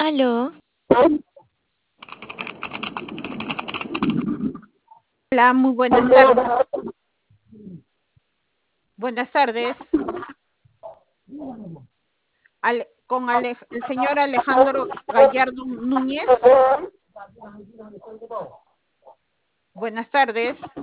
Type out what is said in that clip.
Aló, Hola, muy buenas tardes. Buenas tardes. El señor Alejandro Gallardo Núñez. Buenas tardes.